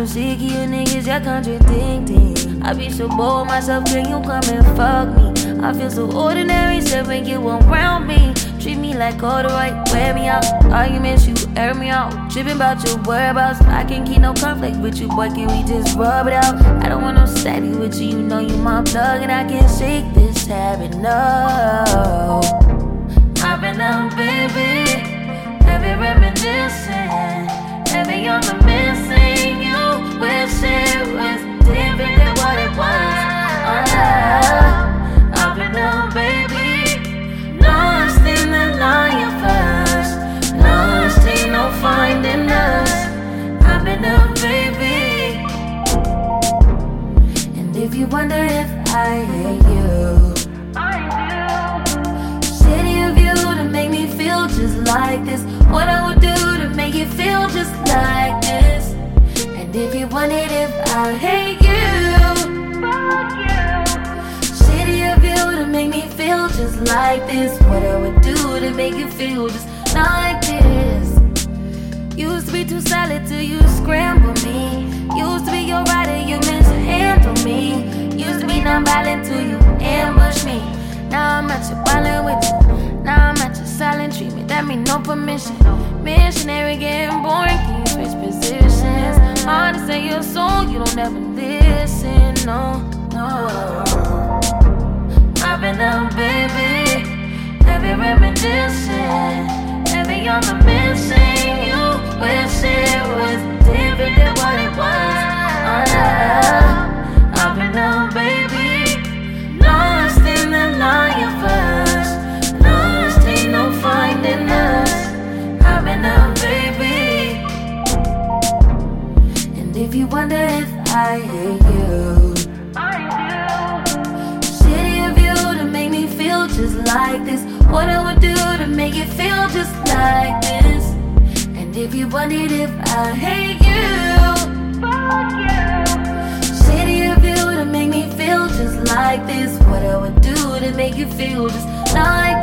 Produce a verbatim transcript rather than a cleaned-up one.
so sick of you niggas, y'all contradicting. I be so bored myself, can you come and fuck me? I feel so ordinary, so when you around me. Treat me like all the right, wear me out. Arguments, you air me out. Tripping about your whereabouts. I can't keep no conflict with you, boy, can we just rub it out? I don't want no steady with you, you know you my plug. And I can't shake this habit, no. I've been out, baby, heavy reminiscing, heavy on the missing. You wish it was different than what it was. uh, I've been out, baby, lost in the lion first, lost ain't no finding us. I've been out, baby, and if you wonder if I hate you, just like this, what I would do to make you feel just like this. And if you wanted, if I hate you, fuck you. Shitty of you to make me feel just like this, what I would do to make you feel just like this. Used to be too solid till you scramble me. Used to be your rider, you mishandle me. Used to be non-violent till you ambush me. Now I'm at your violent with you. Now I'm at your silent treatment, that mean no permission. Missionary getting boring, can you switch positions? Hard to say your song, you don't ever listen, no, no. I've been out, baby, heavy reminiscing, heavy on the missing. You wish it was different than what it was. uh, I've been out, baby, lost in the lion first, no finding us. I've been out, baby, and if you wonder if I hate you, I do. Shitty of you to make me feel just like this, what I would do to make you feel just like this. And if you wondered if I hate you, fuck you. Shitty of you to make me feel just like this, what I would do to make you feel just like